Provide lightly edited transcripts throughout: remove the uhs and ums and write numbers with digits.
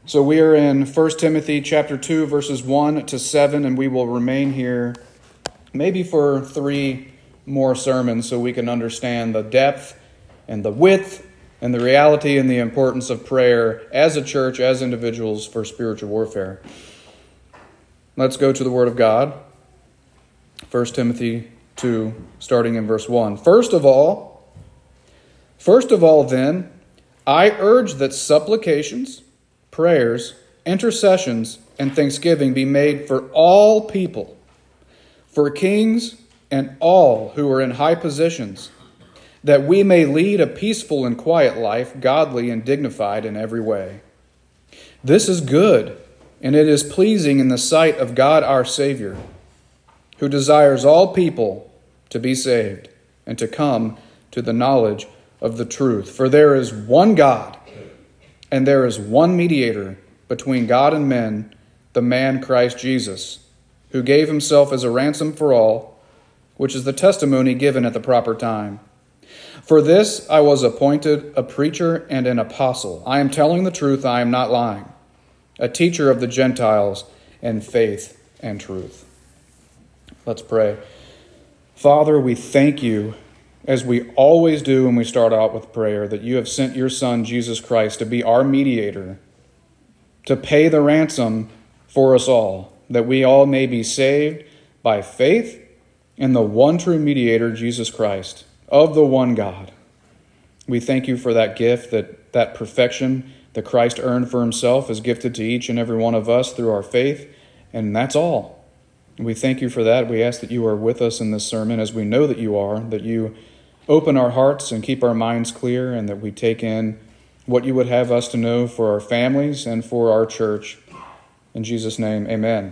So we are in 1 Timothy chapter 2, verses 1 to 7, and we will remain here maybe for 3 more sermons so we can understand the depth and the width and the reality and the importance of prayer as a church, as individuals, for spiritual warfare. Let's go to the Word of God. 1 Timothy 2, starting in verse 1. First of all then, I urge that supplications, prayers, intercessions, and thanksgiving be made for all people, for kings and all who are in high positions, that we may lead a peaceful and quiet life, godly and dignified in every way. This is good, and it is pleasing in the sight of God our Savior, who desires all people to be saved and to come to the knowledge of the truth. For there is one God, and there is one mediator between God and men, the man Christ Jesus, who gave himself as a ransom for all, which is the testimony given at the proper time. For this I was appointed a preacher and an apostle. I am telling the truth, I am not lying. A teacher of the Gentiles in faith and truth. Let's pray. Father, we thank you, as we always do when we start out with prayer, that you have sent your Son, Jesus Christ, to be our mediator, to pay the ransom for us all, that we all may be saved by faith in the one true mediator, Jesus Christ, of the one God. We thank you for that gift, that perfection that Christ earned for himself is gifted to each and every one of us through our faith, and that's all. We thank you for that. We ask that you are with us in this sermon, as we know that you are, that you open our hearts and keep our minds clear, and that we take in what you would have us to know for our families and for our church. In Jesus' name, amen.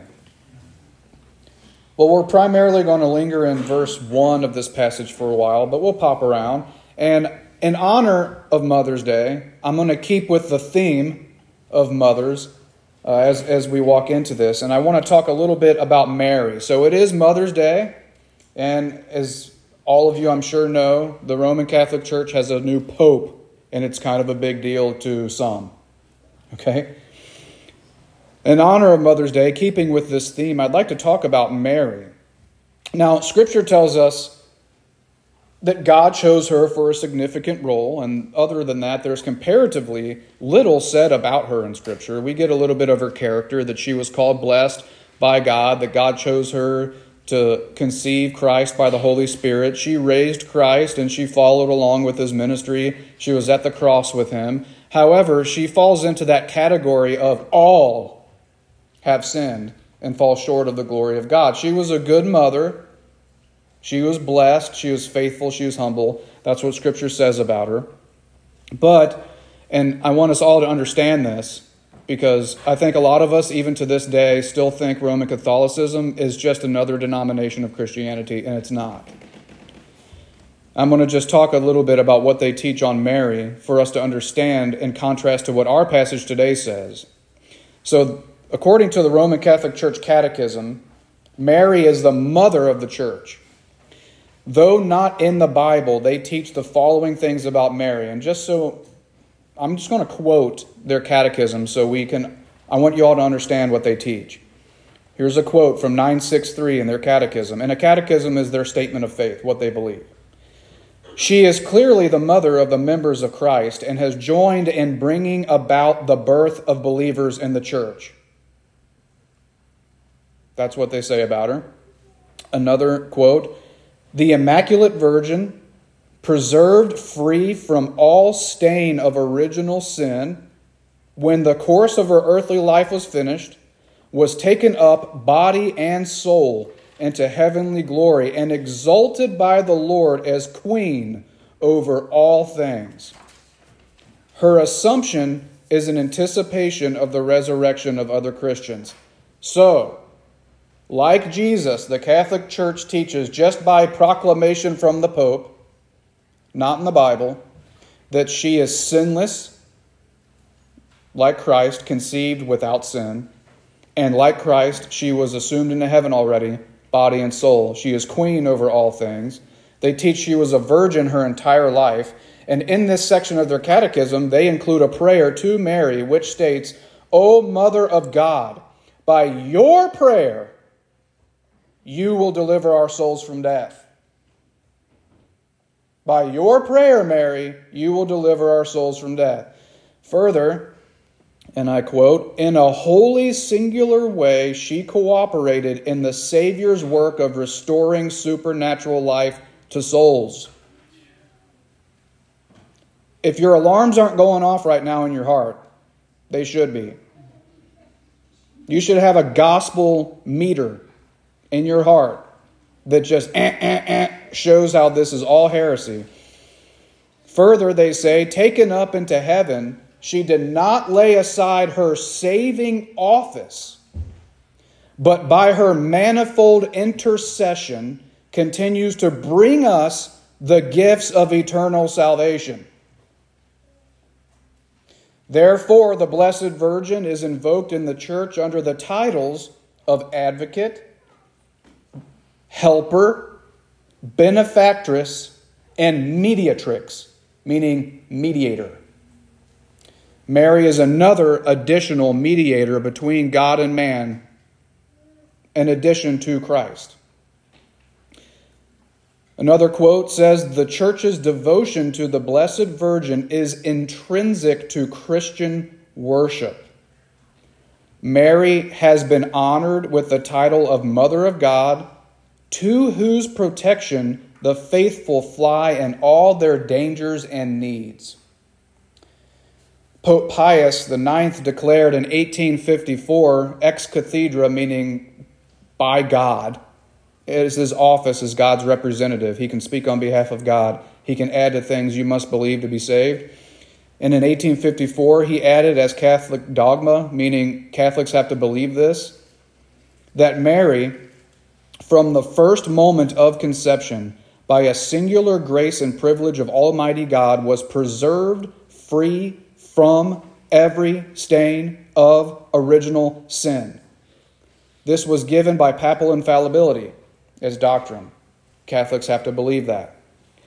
Well, we're primarily going to linger in verse 1 of this passage for a while, but we'll pop around. And in honor of Mother's Day, I'm going to keep with the theme of mothers as we walk into this. And I want to talk a little bit about Mary. So it is Mother's Day, and as all of you, I'm sure, know, the Roman Catholic Church has a new pope, and it's kind of a big deal to some. Okay? In honor of Mother's Day, keeping with this theme, I'd like to talk about Mary. Now, Scripture tells us that God chose her for a significant role, and other than that, there's comparatively little said about her in Scripture. We get a little bit of her character, that she was called blessed by God, that God chose her to conceive Christ by the Holy Spirit. She raised Christ and she followed along with his ministry. She was at the cross with him. However, she falls into that category of all have sinned and fall short of the glory of God. She was a good mother. She was blessed. She was faithful. She was humble. That's what Scripture says about her. But, and I want us all to understand this, because I think a lot of us, even to this day, still think Roman Catholicism is just another denomination of Christianity, and it's not. I'm going to just talk a little bit about what they teach on Mary for us to understand in contrast to what our passage today says. So, according to the Roman Catholic Church Catechism, Mary is the mother of the church. Though not in the Bible, they teach the following things about Mary. And I'm just going to quote their catechism I want you all to understand what they teach. Here's a quote from 963 in their catechism. And a catechism is their statement of faith, what they believe. She is clearly the mother of the members of Christ and has joined in bringing about the birth of believers in the church. That's what they say about her. Another quote, the Immaculate Virgin, preserved free from all stain of original sin, when the course of her earthly life was finished, was taken up body and soul into heavenly glory and exalted by the Lord as queen over all things. Her assumption is an anticipation of the resurrection of other Christians. So, like Jesus, the Catholic Church teaches just by proclamation from the Pope, not in the Bible, that she is sinless, like Christ, conceived without sin, and like Christ, she was assumed into heaven already, body and soul. She is queen over all things. They teach she was a virgin her entire life, and in this section of their catechism, they include a prayer to Mary, which states, O Mother of God, by your prayer, you will deliver our souls from death. By your prayer, Mary, you will deliver our souls from death. Further, and I quote, in a wholly singular way, she cooperated in the Savior's work of restoring supernatural life to souls. If your alarms aren't going off right now in your heart, they should be. You should have a gospel meter in your heart that just shows how this is all heresy. Further, they say, taken up into heaven, she did not lay aside her saving office, but by her manifold intercession continues to bring us the gifts of eternal salvation. Therefore, the Blessed Virgin is invoked in the church under the titles of advocate, helper, benefactress, and mediatrix, meaning mediator. Mary is another additional mediator between God and man, in addition to Christ. Another quote says, the church's devotion to the Blessed Virgin is intrinsic to Christian worship. Mary has been honored with the title of Mother of God, to whose protection the faithful fly in all their dangers and needs. Pope Pius IX declared in 1854, ex cathedra, meaning by God, as his office as God's representative. He can speak on behalf of God. He can add to things you must believe to be saved. And in 1854, he added as Catholic dogma, meaning Catholics have to believe this, that Mary, from the first moment of conception, by a singular grace and privilege of Almighty God, was preserved free from every stain of original sin. This was given by papal infallibility as doctrine. Catholics have to believe that.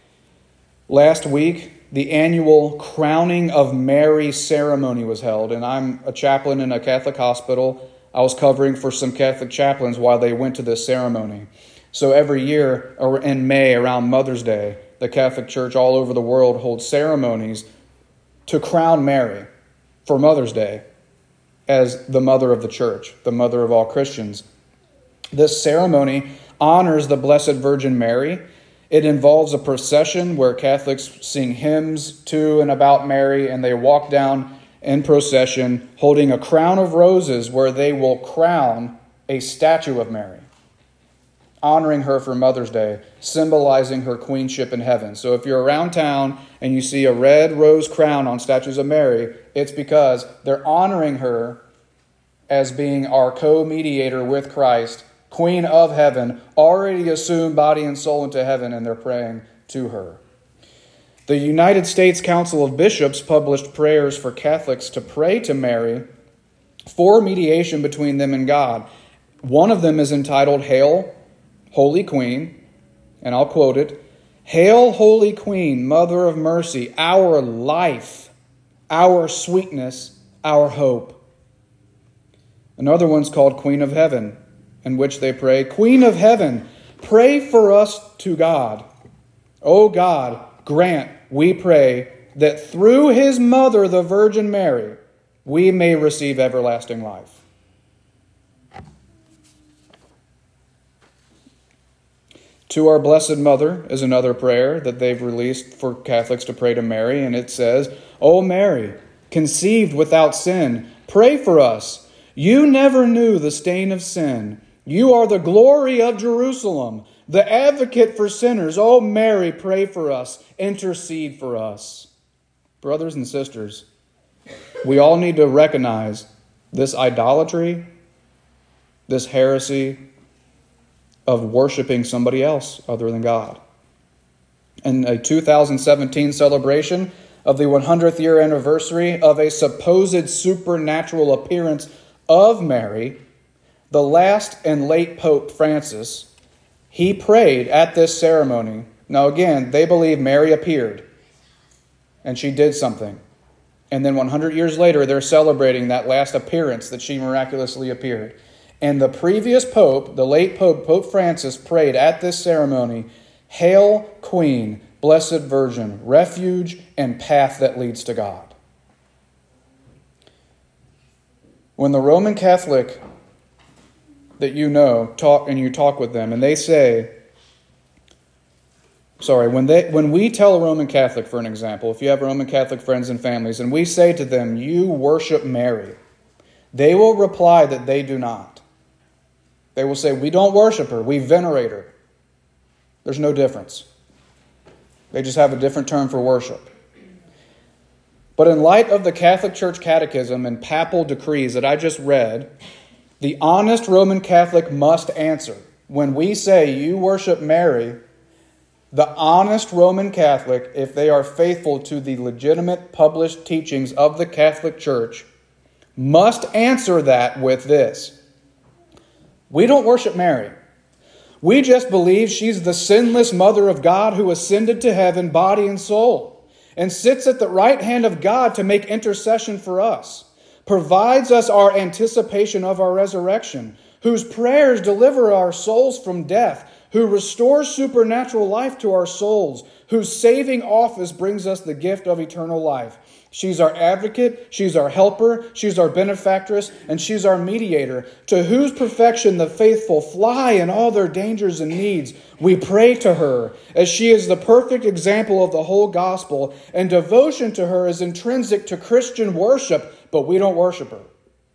Last week, the annual Crowning of Mary ceremony was held, and I'm a chaplain in a Catholic hospital. I was covering for some Catholic chaplains while they went to this ceremony. So every year, or in May, around Mother's Day, the Catholic Church all over the world holds ceremonies to crown Mary for Mother's Day as the mother of the church, the mother of all Christians. This ceremony honors the Blessed Virgin Mary. It involves a procession where Catholics sing hymns to and about Mary, and they walk down in procession holding a crown of roses where they will crown a statue of Mary, honoring her for Mother's Day, symbolizing her queenship in heaven. So if you're around town and you see a red rose crown on statues of Mary, it's because they're honoring her as being our co-mediator with Christ, Queen of heaven, already assumed body and soul into heaven, and they're praying to her. The United States Council of Bishops published prayers for Catholics to pray to Mary for mediation between them and God. One of them is entitled, Hail, Holy Queen, and I'll quote it, Hail, Holy Queen, Mother of Mercy, our life, our sweetness, our hope. Another one's called Queen of Heaven, in which they pray, Queen of Heaven, pray for us to God. O God, grant, we pray, that through his mother, the Virgin Mary, we may receive everlasting life. To our Blessed Mother is another prayer that they've released for Catholics to pray to Mary, and it says, O Mary, conceived without sin, pray for us. You never knew the stain of sin. You are the glory of Jerusalem, the advocate for sinners. O Mary, pray for us. Intercede for us. Brothers and sisters, we all need to recognize this idolatry, this heresy of worshiping somebody else other than God. In a 2017 celebration of the 100th year anniversary of a supposed supernatural appearance of Mary, the last and late Pope Francis, he prayed at this ceremony. Now again, they believe Mary appeared and she did something. And then 100 years later, they're celebrating that last appearance that she miraculously appeared. And the previous pope, the late Pope, Pope Francis, prayed at this ceremony, "Hail, Queen, Blessed Virgin, refuge and path that leads to God." When the Roman Catholic that you know talk with them, and they say, when we tell a Roman Catholic, for an example, if you have Roman Catholic friends and families, and we say to them, "You worship Mary," they will reply that they do not. They will say, "We don't worship her, we venerate her." There's no difference. They just have a different term for worship. But in light of the Catholic Church Catechism and papal decrees that I just read, the honest Roman Catholic must answer. When we say, "You worship Mary," the honest Roman Catholic, if they are faithful to the legitimate published teachings of the Catholic Church, must answer that with this: "We don't worship Mary. We just believe she's the sinless Mother of God who ascended to heaven, body and soul, and sits at the right hand of God to make intercession for us, provides us our anticipation of our resurrection, whose prayers deliver our souls from death, who restores supernatural life to our souls, whose saving office brings us the gift of eternal life. She's our advocate, she's our helper, she's our benefactress, and she's our mediator, to whose perfection the faithful fly in all their dangers and needs. We pray to her, as she is the perfect example of the whole gospel, and devotion to her is intrinsic to Christian worship, but we don't worship her."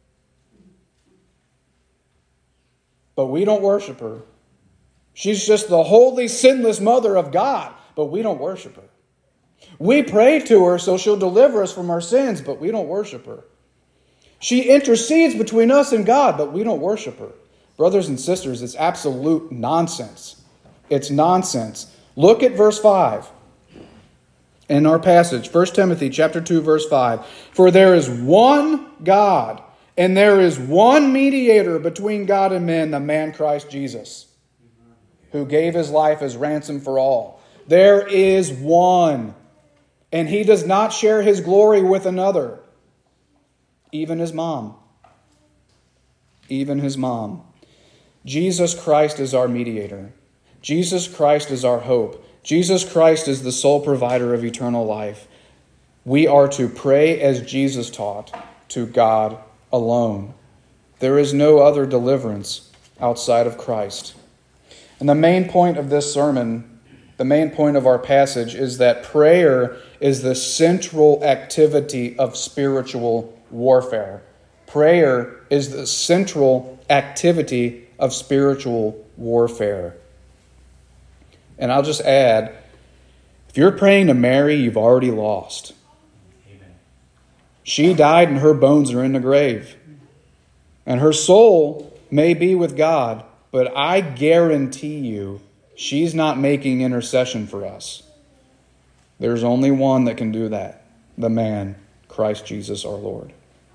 But we don't worship her. She's just the holy, sinless Mother of God, but we don't worship her. We pray to her so she'll deliver us from our sins, but we don't worship her. She intercedes between us and God, but we don't worship her. Brothers and sisters, it's absolute nonsense. It's nonsense. Look at verse 5 in our passage, 1 Timothy chapter 2, verse 5. "For there is one God, and there is one mediator between God and men, the man Christ Jesus, who gave his life as ransom for all." There is one, and he does not share his glory with another, even his mom. Even his mom. Jesus Christ is our mediator. Jesus Christ is our hope. Jesus Christ is the sole provider of eternal life. We are to pray as Jesus taught, to God alone. There is no other deliverance outside of Christ. And the main point of this sermon, the main point of our passage, is that prayer is the central activity of spiritual warfare. Prayer is the central activity of spiritual warfare. And I'll just add, if you're praying to Mary, you've already lost. Amen. She died and her bones are in the grave. And her soul may be with God, but I guarantee you, she's not making intercession for us. There's only one that can do that, the man, Christ Jesus our Lord.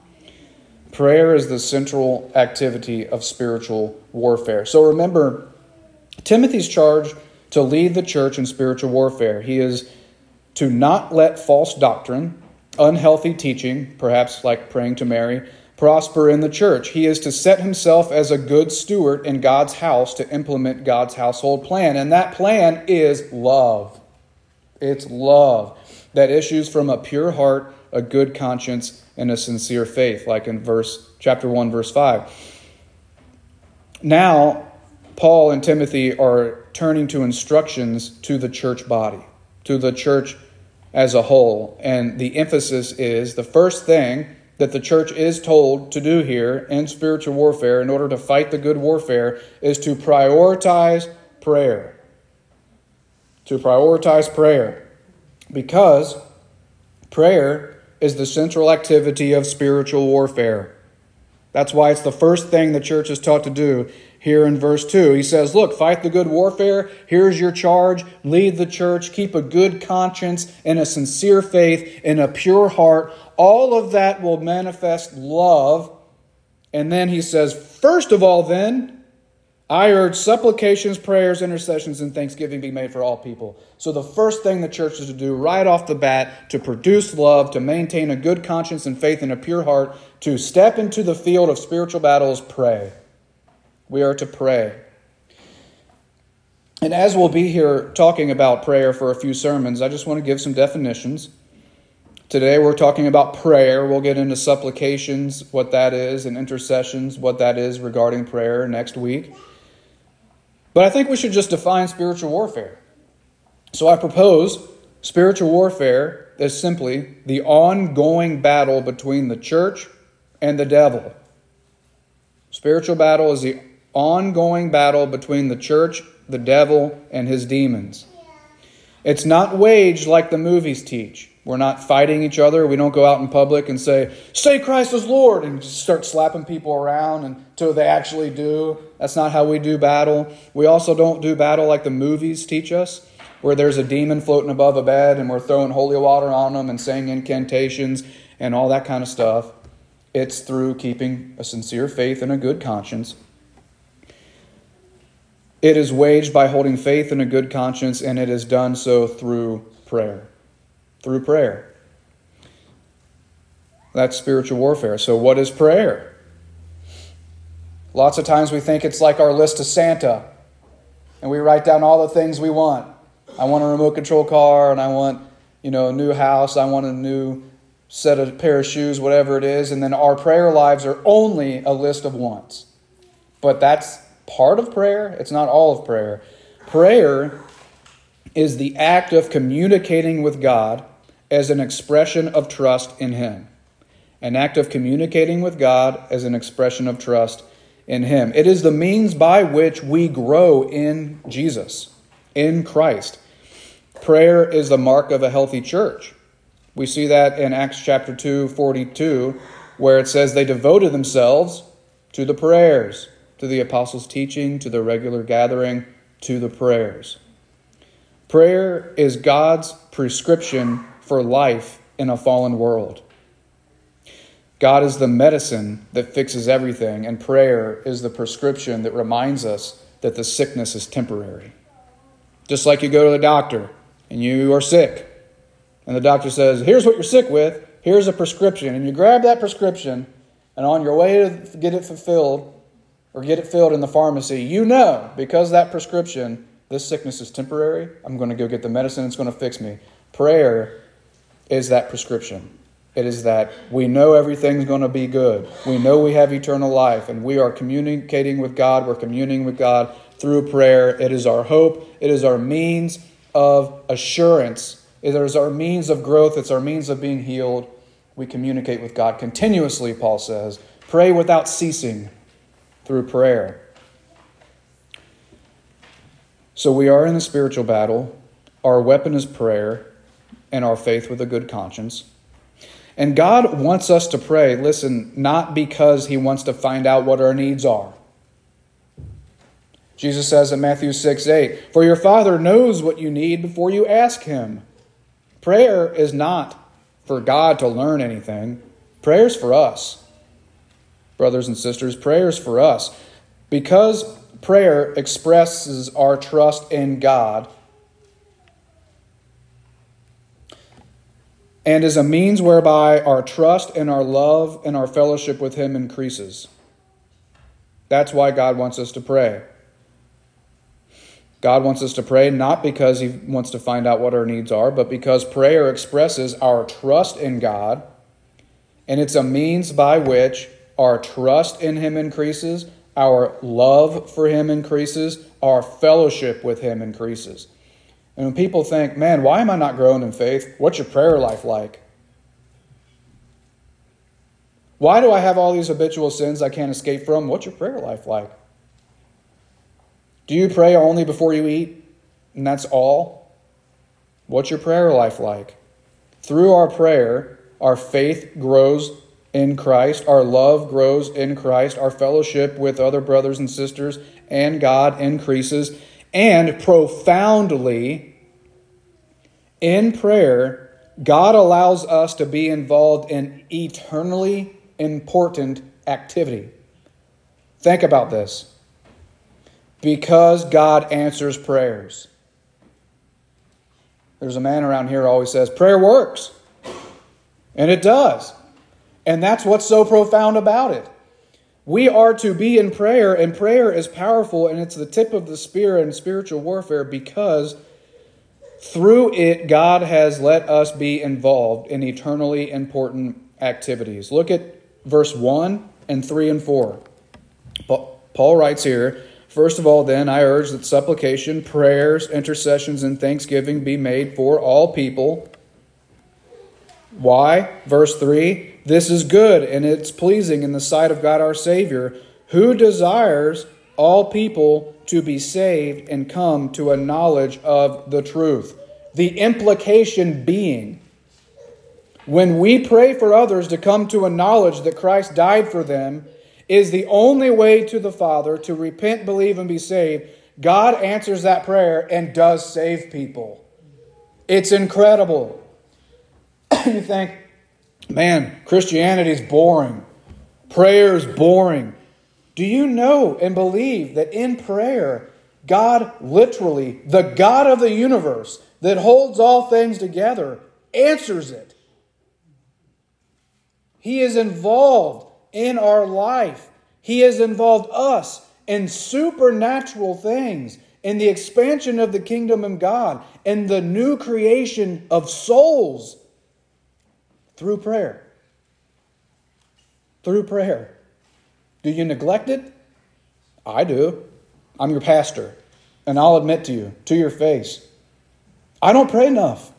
Prayer is the central activity of spiritual warfare. So remember, Timothy's charged to lead the church in spiritual warfare. He is to not let false doctrine, unhealthy teaching, perhaps like praying to Mary, prosper in the church. He is to set himself as a good steward in God's house to implement God's household plan. And that plan is love. It's love that issues from a pure heart, a good conscience, and a sincere faith, like in chapter 1, verse 5. Now, Paul and Timothy are turning to instructions to the church body, to the church as a whole. And the emphasis is the first thing that the church is told to do here in spiritual warfare in order to fight the good warfare is to prioritize prayer. To prioritize prayer. Because prayer is the central activity of spiritual warfare. That's why it's the first thing the church is taught to do here in verse 2. He says, look, fight the good warfare. Here's your charge. Lead the church. Keep a good conscience and a sincere faith and a pure heart. All of that will manifest love. And then he says, first of all then, I urge supplications, prayers, intercessions, and thanksgiving be made for all people. So the first thing the church is to do right off the bat, to produce love, to maintain a good conscience and faith and a pure heart, to step into the field of spiritual battles, pray. We are to pray. And as we'll be here talking about prayer for a few sermons, I just want to give some definitions. Today we're talking about prayer. We'll get into supplications, what that is, and intercessions, what that is regarding prayer next week. But I think we should just define spiritual warfare. So I propose spiritual warfare is simply the ongoing battle between the church and the devil. Spiritual battle is the ongoing battle between the church, the devil, and his demons. It's not waged like the movies teach. We're not fighting each other. We don't go out in public and say Christ is Lord, and just start slapping people around until they actually do. That's not how we do battle. We also don't do battle like the movies teach us, where there's a demon floating above a bed and we're throwing holy water on them and saying incantations and all that kind of stuff. It's through keeping a sincere faith and a good conscience. It is waged by holding faith and a good conscience, and it is done so through prayer. Through prayer. That's spiritual warfare. So what is prayer? Lots of times we think it's like our list of Santa, and we write down all the things we want. I want a remote control car, and I want, a new house. I want a new pair of shoes, whatever it is. And then our prayer lives are only a list of wants. But that's part of prayer. It's not all of prayer. Prayer is the act of communicating with God as an expression of trust in Him. An act of communicating with God as an expression of trust in Him. It is the means by which we grow in Jesus, in Christ. Prayer is the mark of a healthy church. We see that in Acts chapter 2:42, where it says they devoted themselves to the prayers, to the apostles' teaching, to the regular gathering, to the prayers. Prayer is God's prescription for life in a fallen world. God is the medicine that fixes everything, and prayer is the prescription that reminds us that the sickness is temporary. Just like you go to the doctor and you are sick, and the doctor says, here's what you're sick with, here's a prescription, and you grab that prescription, and on your way to get it fulfilled, or get it filled in the pharmacy, because that prescription, this sickness is temporary, I'm going to go get the medicine, it's going to fix me. Prayer is that prescription. It is that we know everything's going to be good. We know we have eternal life, and we are communicating with God. We're communing with God through prayer. It is our hope. It is our means of assurance. It is our means of growth. It's our means of being healed. We communicate with God continuously, Paul says. Pray without ceasing through prayer. So we are in a spiritual battle. Our weapon is prayer and our faith with a good conscience. And God wants us to pray, listen, not because He wants to find out what our needs are. Jesus says in Matthew 6:8, for your Father knows what you need before you ask Him. Prayer is not for God to learn anything. Prayer is for us. Brothers and sisters, prayer is for us. Because prayer expresses our trust in God and is a means whereby our trust and our love and our fellowship with Him increases. That's why God wants us to pray. God wants us to pray not because He wants to find out what our needs are, but because prayer expresses our trust in God, and it's a means by which our trust in Him increases, our love for Him increases, our fellowship with Him increases. And when people think, man, why am I not growing in faith? What's your prayer life like? Why do I have all these habitual sins I can't escape from? What's your prayer life like? Do you pray only before you eat, and that's all? What's your prayer life like? Through our prayer, our faith grows in Christ, our love grows in Christ, our fellowship with other brothers and sisters and God increases, and profoundly, in prayer, God allows us to be involved in eternally important activity. Think about this. Because God answers prayers. There's a man around here who always says, prayer works. And it does. And that's what's so profound about it. We are to be in prayer, and prayer is powerful, and it's the tip of the spear in spiritual warfare because through it, God has let us be involved in eternally important activities. Look at verse 1 and 3 and 4. Paul writes here, first of all, then, I urge that supplication, prayers, intercessions, and thanksgiving be made for all people. Why? Verse 3, this is good and it's pleasing in the sight of God our Savior, who desires all people to be saved and come to a knowledge of the truth. The implication being, when we pray for others to come to a knowledge that Christ died for them, is the only way to the Father to repent, believe, and be saved. God answers that prayer and does save people. It's incredible. You think, man, Christianity's boring. Prayer's boring. Do you know and believe that in prayer, God literally, the God of the universe that holds all things together, answers it? He is involved in our life. He has involved us in supernatural things, in the expansion of the kingdom of God, in the new creation of souls through prayer. Through prayer. Do you neglect it? I do. I'm your pastor, and I'll admit to you, to your face, I don't pray enough.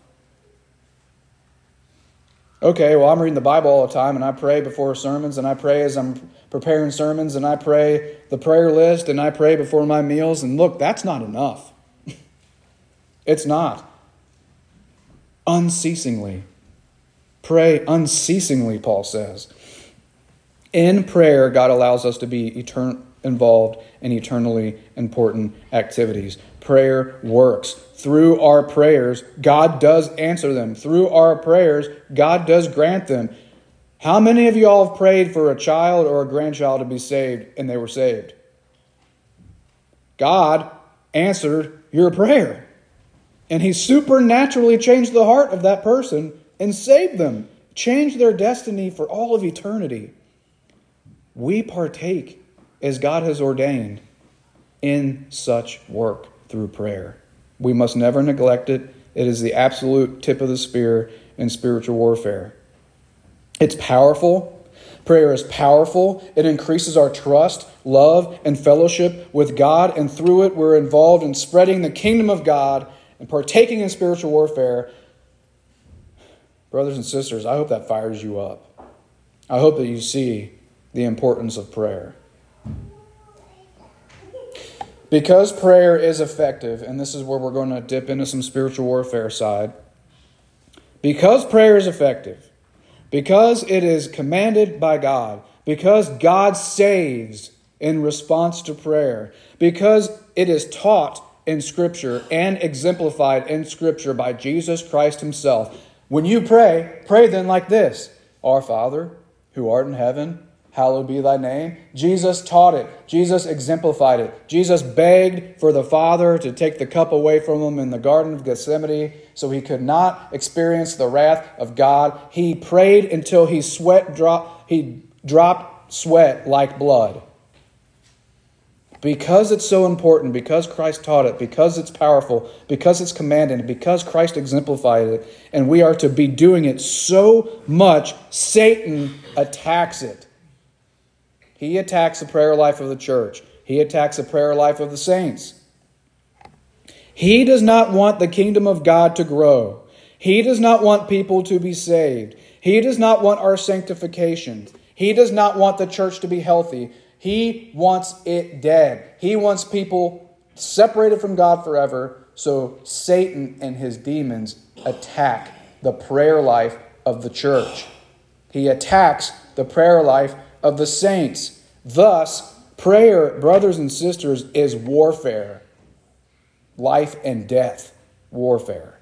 Okay, well, I'm reading the Bible all the time, and I pray before sermons, and I pray as I'm preparing sermons, and I pray the prayer list, and I pray before my meals. And look, that's not enough. It's not. Unceasingly. Pray unceasingly, Paul says. In prayer, God allows us to be involved in eternally important activities. Prayer works. Through our prayers, God does answer them. Through our prayers, God does grant them. How many of you all have prayed for a child or a grandchild to be saved and they were saved? God answered your prayer. And He supernaturally changed the heart of that person and saved them. Changed their destiny for all of eternity. We partake as God has ordained in such work through prayer. We must never neglect it. It is the absolute tip of the spear in spiritual warfare. It's powerful. Prayer is powerful. It increases our trust, love, and fellowship with God. And through it, we're involved in spreading the kingdom of God and partaking in spiritual warfare. Brothers and sisters, I hope that fires you up. I hope that you see the importance of prayer. Because prayer is effective, and this is where we're going to dip into some spiritual warfare side. Because prayer is effective, because it is commanded by God, because God saves in response to prayer, because it is taught in Scripture and exemplified in Scripture by Jesus Christ Himself. When you pray, pray then like this: Our Father, who art in heaven, hallowed be thy name. Jesus taught it. Jesus exemplified it. Jesus begged for the Father to take the cup away from him in the Garden of Gethsemane so he could not experience the wrath of God. He prayed until he dropped sweat like blood. Because it's so important, because Christ taught it, because it's powerful, because it's commanded, because Christ exemplified it, and we are to be doing it so much, Satan attacks it. He attacks the prayer life of the church. He attacks the prayer life of the saints. He does not want the kingdom of God to grow. He does not want people to be saved. He does not want our sanctification. He does not want the church to be healthy. He wants it dead. He wants people separated from God forever. So Satan and his demons attack the prayer life of the church. He attacks the prayer life of the saints. Thus, prayer, brothers and sisters, is warfare. Life and death warfare.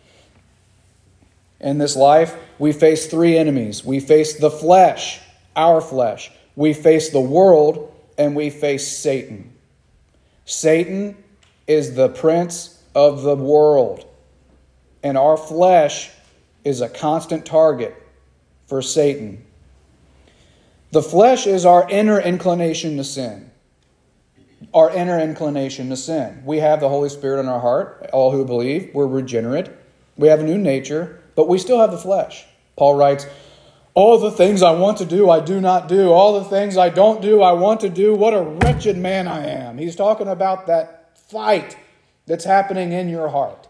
In this life, we face three enemies. We face the flesh, our flesh. We face the world, and we face Satan. Satan is the prince of the world, and our flesh is a constant target for Satan. The flesh is our inner inclination to sin. Our inner inclination to sin. We have the Holy Spirit in our heart. All who believe, we're regenerate. We have a new nature, but we still have the flesh. Paul writes, all the things I want to do, I do not do. All the things I don't do, I want to do. What a wretched man I am. He's talking about that fight that's happening in your heart.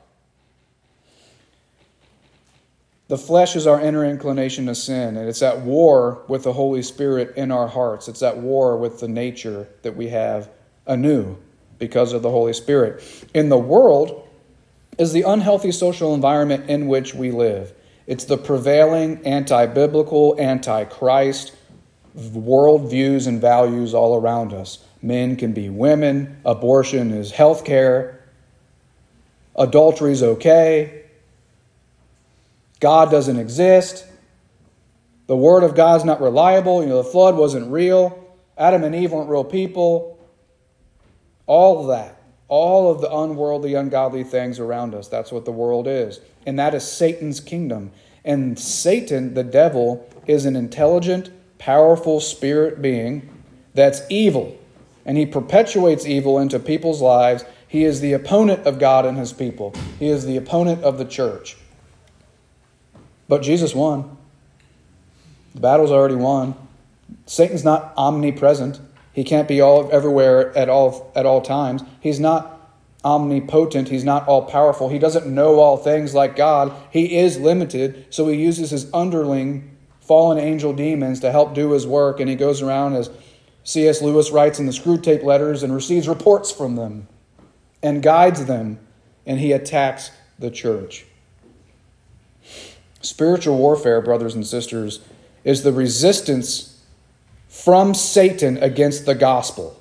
The flesh is our inner inclination to sin, and it's at war with the Holy Spirit in our hearts. It's at war with the nature that we have anew because of the Holy Spirit. In the world is the unhealthy social environment in which we live. It's the prevailing anti-biblical, anti-Christ worldviews and values all around us. Men can be women. Abortion is health care. Adultery is okay. God doesn't exist. The Word of God's not reliable. The flood wasn't real. Adam and Eve weren't real people. All of that. All of the unworldly, ungodly things around us. That's what the world is. And that is Satan's kingdom. And Satan, the devil, is an intelligent, powerful spirit being that's evil. And he perpetuates evil into people's lives. He is the opponent of God and his people. He is the opponent of the church. But Jesus won. The battle's already won. Satan's not omnipresent. He can't be everywhere at all times. He's not omnipotent. He's not all-powerful. He doesn't know all things like God. He is limited, so he uses his underling, fallen angel demons to help do his work, and he goes around, as C.S. Lewis writes in the Screwtape Letters, and receives reports from them and guides them, and he attacks the church. Spiritual warfare, brothers and sisters, is the resistance from Satan against the gospel.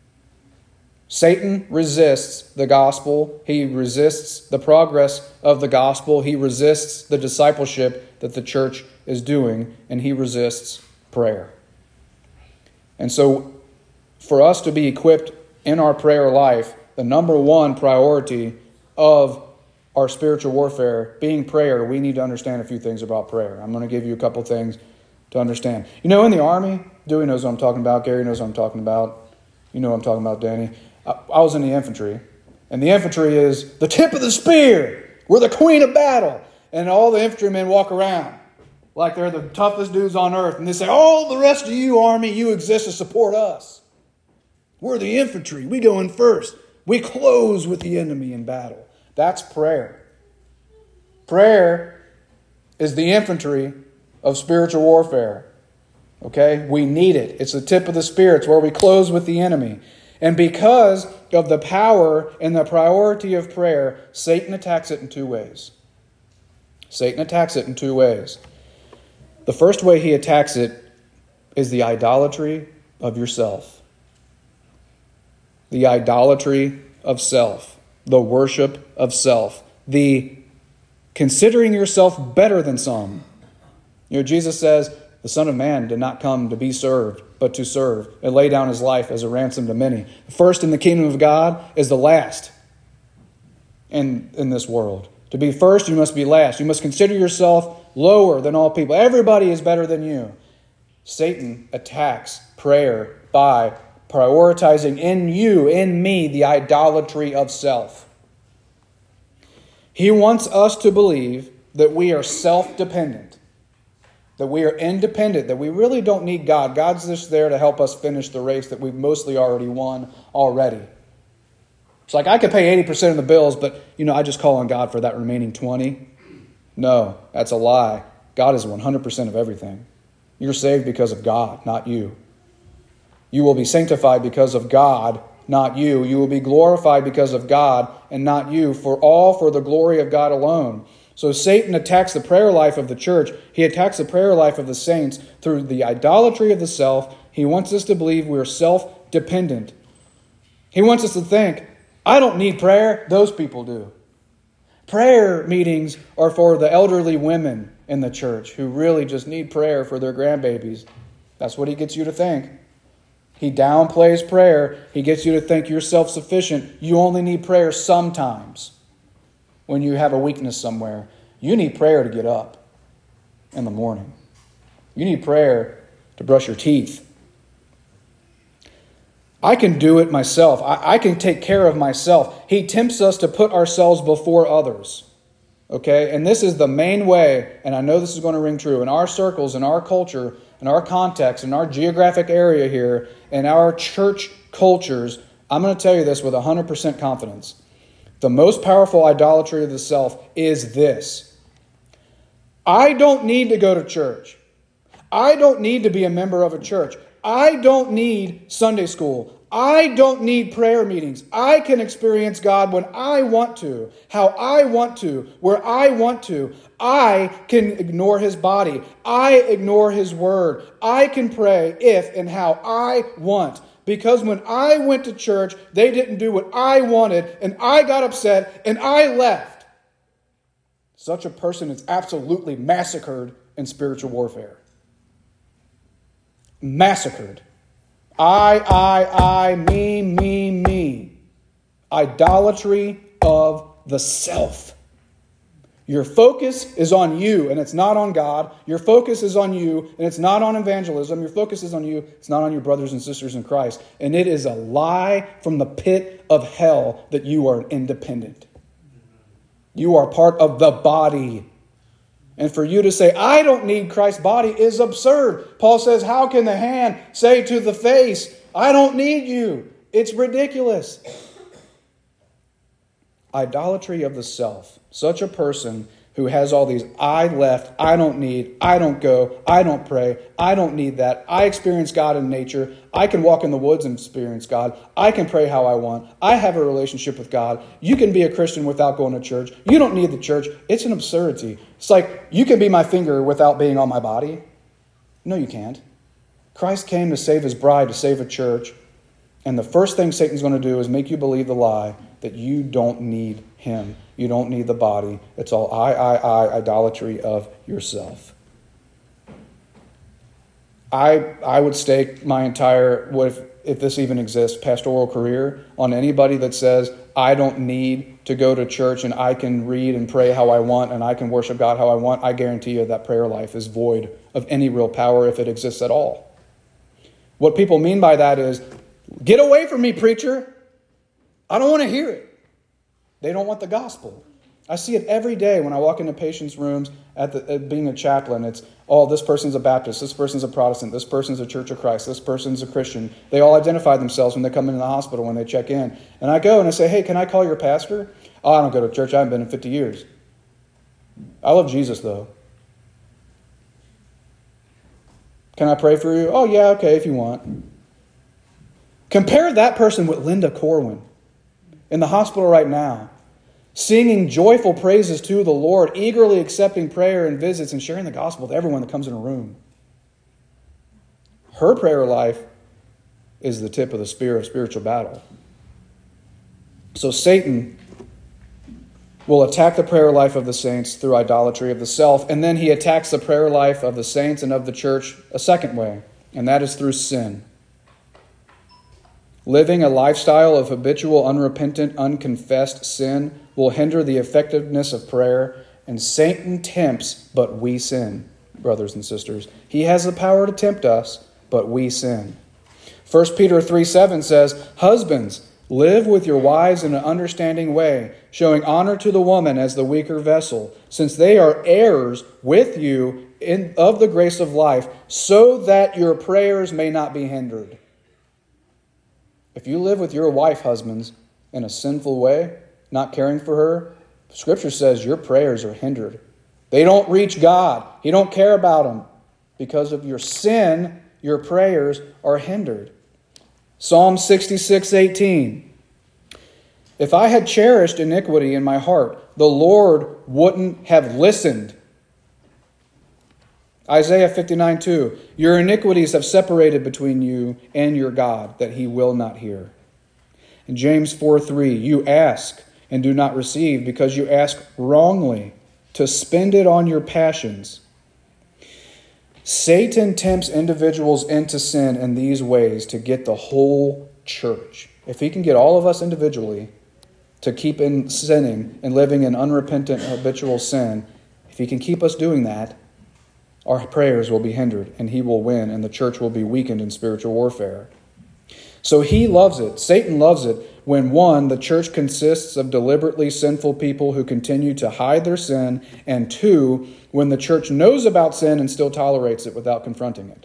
Satan resists the gospel. He resists the progress of the gospel. He resists the discipleship that the church is doing, and he resists prayer. And so, for us to be equipped in our prayer life, the number one priority of our spiritual warfare being prayer, we need to understand a few things about prayer. I'm going to give you a couple things to understand. In the Army, Dewey knows what I'm talking about. Gary knows what I'm talking about. You know what I'm talking about, Danny. I was in the infantry, and the infantry is the tip of the spear. We're the queen of battle. And all the infantrymen walk around like they're the toughest dudes on earth. And they say, all the rest of you, Army, you exist to support us. We're the infantry. We go in first. We close with the enemy in battle. That's prayer. Prayer is the infantry of spiritual warfare. Okay? We need it. It's the tip of the spear. It's where we close with the enemy. And because of the power and the priority of prayer, Satan attacks it in two ways. Satan attacks it in two ways. The first way he attacks it is the idolatry of yourself. The idolatry of self. The worship of self. The considering yourself better than some. Jesus says, the Son of Man did not come to be served, but to serve and lay down his life as a ransom to many. The first in the kingdom of God is the last in this world. To be first, you must be last. You must consider yourself lower than all people. Everybody is better than you. Satan attacks prayer by prioritizing in you, in me, the idolatry of self. He wants us to believe that we are self-dependent, that we are independent, that we really don't need God. God's just there to help us finish the race that we've mostly already won already. It's like I could pay 80% of the bills, but I just call on God for that remaining 20. No, that's a lie. God is 100% of everything. You're saved because of God, not you. You will be sanctified because of God, not you. You will be glorified because of God and not you, for the glory of God alone. So Satan attacks the prayer life of the church. He attacks the prayer life of the saints through the idolatry of the self. He wants us to believe we're self-dependent. He wants us to think, I don't need prayer, those people do. Prayer meetings are for the elderly women in the church who really just need prayer for their grandbabies. That's what he gets you to think. He downplays prayer. He gets you to think you're self-sufficient. You only need prayer sometimes when you have a weakness somewhere. You need prayer to get up in the morning. You need prayer to brush your teeth. I can do it myself. I can take care of myself. He tempts us to put ourselves before others. Okay? And this is the main way, and I know this is going to ring true, in our circles, in our culture, in our context, in our geographic area here, in our church cultures, I'm going to tell you this with 100% confidence. The most powerful idolatry of the self is this. I don't need to go to church. I don't need to be a member of a church. I don't need Sunday school. I don't need prayer meetings. I can experience God when I want to, how I want to, where I want to. I can ignore His body. I ignore His word. I can pray if and how I want. Because when I went to church, they didn't do what I wanted, and I got upset, and I left. Such a person is absolutely massacred in spiritual warfare. Massacred. I, me. Idolatry of the self. Your focus is on you, and it's not on God. Your focus is on you, and it's not on evangelism. Your focus is on you. It's not on your brothers and sisters in Christ. And it is a lie from the pit of hell that you are independent. You are part of the body. And for you to say, I don't need Christ's body, is absurd. Paul says, how can the hand say to the face, I don't need you? It's ridiculous. Idolatry of the self. Such a person who has all these, I left, I don't need, I don't go, I don't pray, I don't need that. I experience God in nature. I can walk in the woods and experience God. I can pray how I want. I have a relationship with God. You can be a Christian without going to church. You don't need the church. It's an absurdity. It's like, you can be my finger without being on my body. No, you can't. Christ came to save His bride, to save a church. And the first thing Satan's going to do is make you believe the lie that you don't need Him. You don't need the body. It's all idolatry of yourself. I would stake my entire, if this even exists, pastoral career on anybody that says, I don't need to go to church and I can read and pray how I want and I can worship God how I want. I guarantee you that prayer life is void of any real power if it exists at all. What people mean by that is, get away from me, preacher. I don't want to hear it. They don't want the gospel. I see it every day when I walk into patients' rooms at being a chaplain. It's, this person's a Baptist, this person's a Protestant, this person's a Church of Christ, this person's a Christian. They all identify themselves when they come into the hospital, when they check in. And I go and I say, hey, can I call your pastor? Oh, I don't go to church. I haven't been in 50 years. I love Jesus, though. Can I pray for you? Oh, yeah, okay, if you want. Compare that person with Linda Corwin in the hospital right now, singing joyful praises to the Lord, eagerly accepting prayer and visits and sharing the gospel with everyone that comes in a room. Her prayer life is the tip of the spear of spiritual battle. So Satan will attack the prayer life of the saints through idolatry of the self, and then he attacks the prayer life of the saints and of the church a second way, and that is through sin. Living a lifestyle of habitual, unrepentant, unconfessed sin will hinder the effectiveness of prayer, and Satan tempts, but we sin, brothers and sisters. He has the power to tempt us, but we sin. 1 Peter 3:7 says, husbands, live with your wives in an understanding way, showing honor to the woman as the weaker vessel, since they are heirs with you of the grace of life, so that your prayers may not be hindered. If you live with your wife, husbands, in a sinful way, not caring for her, Scripture says your prayers are hindered. They don't reach God. He don't care about them. Because of your sin, your prayers are hindered. Psalm 66:18. If I had cherished iniquity in my heart, the Lord wouldn't have listened. Isaiah 59:2. Your iniquities have separated between you and your God, that He will not hear. And James 4:3. You ask and do not receive, because you ask wrongly, to spend it on your passions. Satan tempts individuals into sin in these ways to get the whole church. If he can get all of us individually to keep in sinning and living in unrepentant habitual sin, if he can keep us doing that, our prayers will be hindered and he will win and the church will be weakened in spiritual warfare. So he loves it. Satan loves it when, one, the church consists of deliberately sinful people who continue to hide their sin, and two, when the church knows about sin and still tolerates it without confronting it.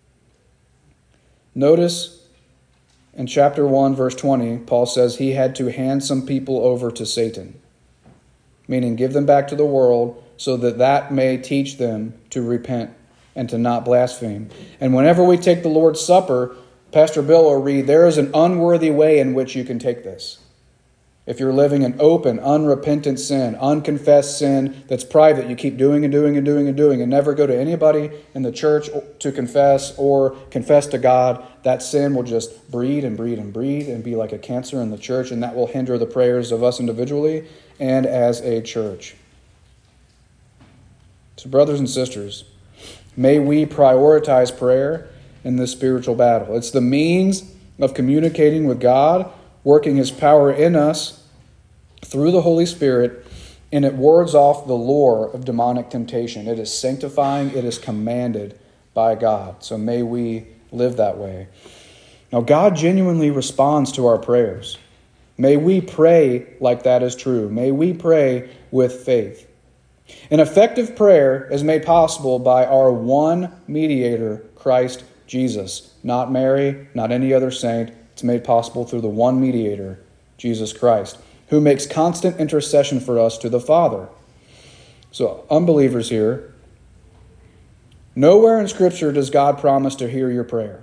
Notice in chapter 1, verse 20, Paul says he had to hand some people over to Satan, meaning give them back to the world so that that may teach them to repent and to not blaspheme. And whenever we take the Lord's Supper, Pastor Bill will read, there is an unworthy way in which you can take this. If you're living in open, unrepentant sin, unconfessed sin that's private, you keep doing and doing and doing and doing and never go to anybody in the church to confess or confess to God, that sin will just breed and breed and breed and be like a cancer in the church, and that will hinder the prayers of us individually and as a church. So brothers and sisters, may we prioritize prayer in this spiritual battle. It's the means of communicating with God, working His power in us through the Holy Spirit, and it wards off the lure of demonic temptation. It is sanctifying, it is commanded by God. So may we live that way. Now, God genuinely responds to our prayers. May we pray like that is true. May we pray with faith. An effective prayer is made possible by our one mediator, Christ Jesus. Not Mary, not any other saint. It's made possible through the one mediator, Jesus Christ, who makes constant intercession for us to the Father. So, unbelievers here, nowhere in Scripture does God promise to hear your prayer.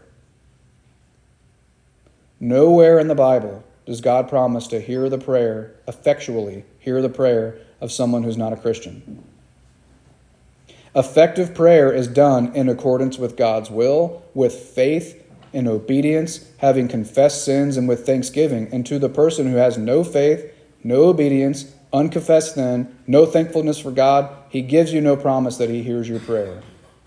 Nowhere in the Bible does God promise to hear the prayer, effectually hear the prayer of someone who's not a Christian. Effective prayer is done in accordance with God's will, with faith, in obedience, having confessed sins, and with thanksgiving. And to the person who has no faith, no obedience, unconfessed sin, no thankfulness for God, He gives you no promise that He hears your prayer.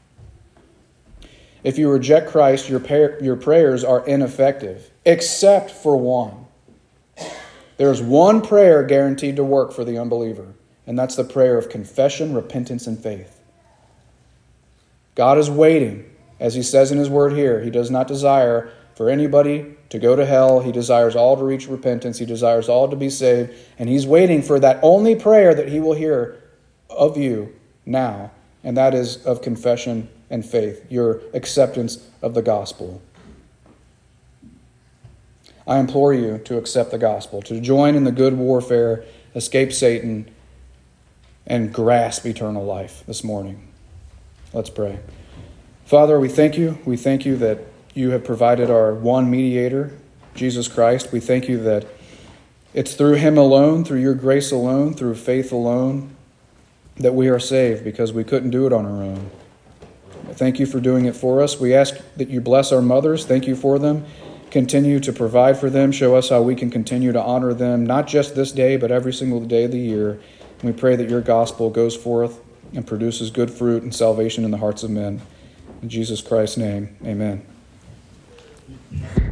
If you reject Christ, your prayers are ineffective, except for one. There's one prayer guaranteed to work for the unbeliever, and that's the prayer of confession, repentance, and faith. God is waiting, as He says in His word here. He does not desire for anybody to go to hell. He desires all to reach repentance. He desires all to be saved. And He's waiting for that only prayer that He will hear of you now, and that is of confession and faith, your acceptance of the gospel. I implore you to accept the gospel, to join in the good warfare, escape Satan, and grasp eternal life this morning. Let's pray. Father, we thank you. We thank you that you have provided our one mediator, Jesus Christ. We thank you that it's through Him alone, through your grace alone, through faith alone, that we are saved, because we couldn't do it on our own. Thank you for doing it for us. We ask that you bless our mothers. Thank you for them. Continue to provide for them. Show us how we can continue to honor them, not just this day, but every single day of the year. And we pray that your gospel goes forth and produces good fruit and salvation in the hearts of men. In Jesus Christ's name, amen.